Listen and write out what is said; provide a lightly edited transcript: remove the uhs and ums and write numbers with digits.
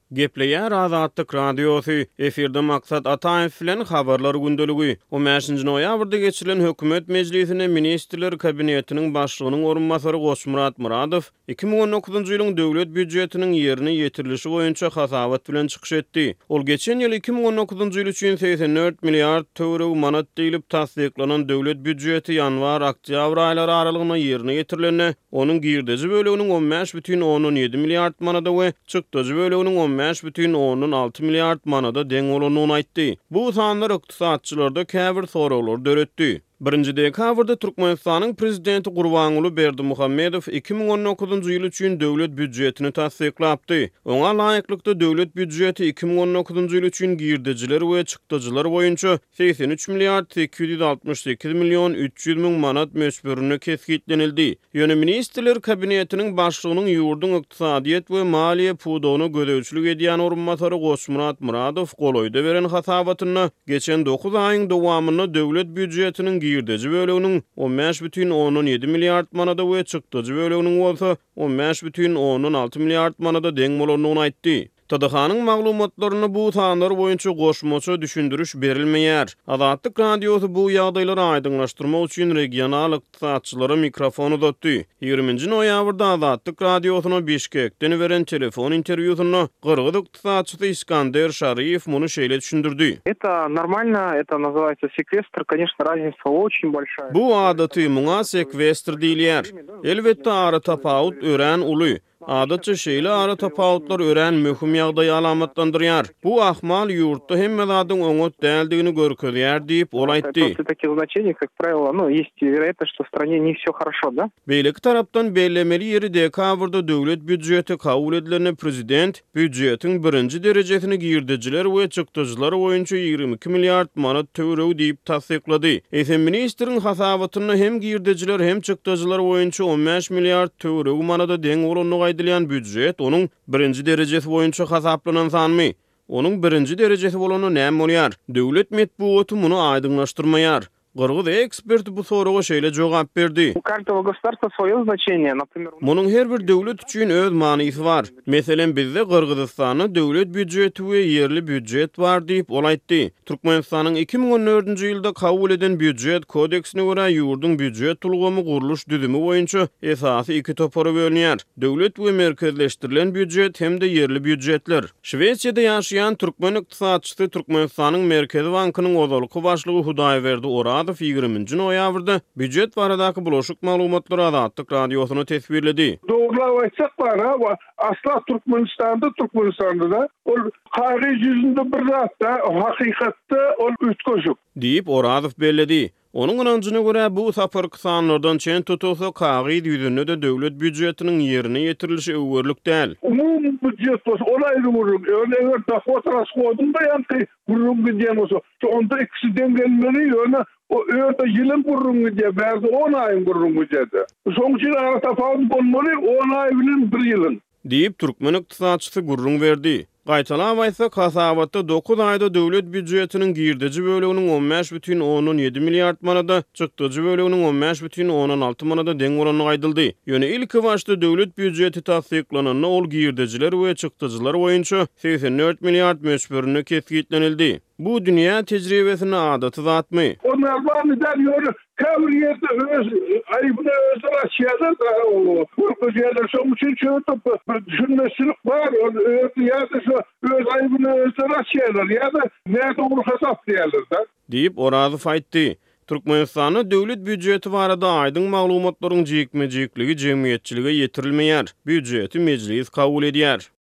Gepleýär Azatlyk Radiosu, efirde maksat Ataýew bilen habarlar gündöligi. O 5-nji noýabrda geçirilen hökümet mejlisine ministrler kabinetiniň başlygynyň orunmasary Goşmurat Muradow 2019-njy ýylyň döwlet büdjetiniň ýerine ýetirilişi boýunça hasabat bilen çykyş etdi. Ol geçen ýyl 2019-njy ýyl üçin 84 milliard euro manat diýilip tasdiklanan döwlet büdjeti ýanwar-oktýabr aýlary aralygyna ýerine ýetirilenine, onuň girdeji böleginiň 15,17 milliard manada we çykdyjy böleginiň 15,6 milliard manada deň bolanyny aýtdy. Bu sanlar ykdysatçylarda käbir soraglar döretdi. 1-nji dekabrda Türkmenistanyň prezidenti Gurbanuly Berdimuhammedow 2019-njy ýyl üçin döwlet büdjetini tasdiklapdy. Oňa laýyklykda döwlet büdjeti 2019-njy ýyl üçin girdijiler we çykdyjylar boýunça 83 milliard 868 milyon 300 000 manat möçberini kesgitlenildi. Ýöne ministrler kabinetiniň başlygynyň ýurdun ykdysadyýet we maliýe pudowyny gödäwçilik edýän orunmasary Goşmurat Muradow goloýda beren hasabatyna geçen 9 aýyň dowamyny döwlet büdjetiniň girdeji böleginiň 15,17 milliard manada we çykdyjy böleginiň bolsa 15,6 milliard manada deň bolanyny aýtdy. Tadahanyň maglumatlaryny bu sanlar boýunça goşmaça düşündürüş berilmeýär. Azatlyk Radiosu bu ýagdaýlary aýdyňlaşdyrmak üçin regional ykdysatçylara mikrofon uzatdy. 20-nji noýabrda Azatlyk Radiosyna Bişkekden beren telefon interwýusyna Gırgyz ykdysatçysy Iskander Şaryев muny şeýle düşündirdi. Это нормально, это называется секвестр, конечно, разница очень большая. Bu adaty muňa sekvestr diýilýär. Elbetde ara tapawut ören uly. Adatça şeýle ara tapawutlar ören möhüm ýagdaý alamatlandyrýar. Bu ahmal ýurtda hemme zadyň oňat däldigini görkezýär diýip ol aýtdy. После таких значений, как правило, есть вероятность, что в стране не всё хорошо, да? Beýleki tarapdan bellemeli ýeri dekabrda döwlet büdjeti kabul edilen prezident büdjetiň 1-nji derejesini girdijiler we çykdyjylar boýunça 22 milliard manat euro diýip tasdiklady. Eýsem ministriň hasabatyna hem girdijiler hem çykdyjylar boýunça 15 milliard euro manada deň bolanyny aýdylan büdjet onuň 1-nji derejesi boýunça hasaplanan sanmy. Onuň 1-nji derejesi bolany näme bolýar? Döwlet medeniýeti muny aýdyňlaşdyrmaýar. Gırgyz ekspert bu soraga şeýle jogap berdi. У каждого государства своё значение, например. Munyň her bir döwlet üçin öz manysy bar. Meselen bizde Gırgyzstanyň döwlet büdjeti we ýerli büdjet bar diýip ol aýtdy. Türkmenistanyň 2014-nji ýylda kabul eden büdjet kodeksine görä ýurdun büdjet tulgamy guruluş düzümi boýunça esasy iki topara bölünýär. Döwlet we merkezleşdirilen büdjet hemde ýerli büdjetler. Şweçýada ýaşaýan türkmen ykdysatçysy Türkmenistanyň Merkezi Bankynyň ozalky başlygy Hudaýberdi Orad 20-nji noýabrda büdjet baradaky bulaşyk maglumatlary Azatlyk Radiosyna tesbirledi. Doğrulap aýtsak bar, asla Türkmenistanda da ol haýry ýüzünde bir zatda, hakykatda ol ütköşük diýip Oradow belledi. Onuň anancına görä bu saparky sanlardan çen tutulsa kagy ýüzünde de döwlet büdjetiniň ýerine ýetirilişi öwürlük däl. Umum büdjet bolsa olayly guruluk. Öňe dahwat rashodunda ýa-ni guruluk diýen bolsa, onda ikisi dengelmeli ýöne o öýde ýylyň guruluk diýe berdi 10 aýyň guruluk diýdi. Soňçy ara tapawut bolmaly 10 aý bilen 1 ýylyň. Diýip türkmen ykdysatçysy gurrun berdi. Gaýtalap aýtsak hasabatda 9 aýda döwlet büdjetiniň girdeji böleginiň 15,17 milliard manada, çykdyjy böleginiň 15,6 manada deň bolanyny aýdyldy. Ýöne ilki başda döwlet büdjeti tasdiklanyny ol girdejiler we çykdyjylar boýunça 84 milliard möçberini kesgitlenildi. Bu dünýä tejribesine adaty zatmy. Onlar bandan ýöre käwriyetde öz aýbyny özler açýarlar da bu ýerde şoň üçin çöýtüp düşünmesilik bar. Ýa-da şu öz aýbyny özler açýarlar ýa-da näde ol hasap diýerler da. Diýip Oradow aýtdy. Türkmenistanyň döwlet büdjeti barada aýdyň maglumatlaryň jekme-jekligi jemgyýetçilige ýetirilmeýär. Büdjeti mejlis kabul edýär.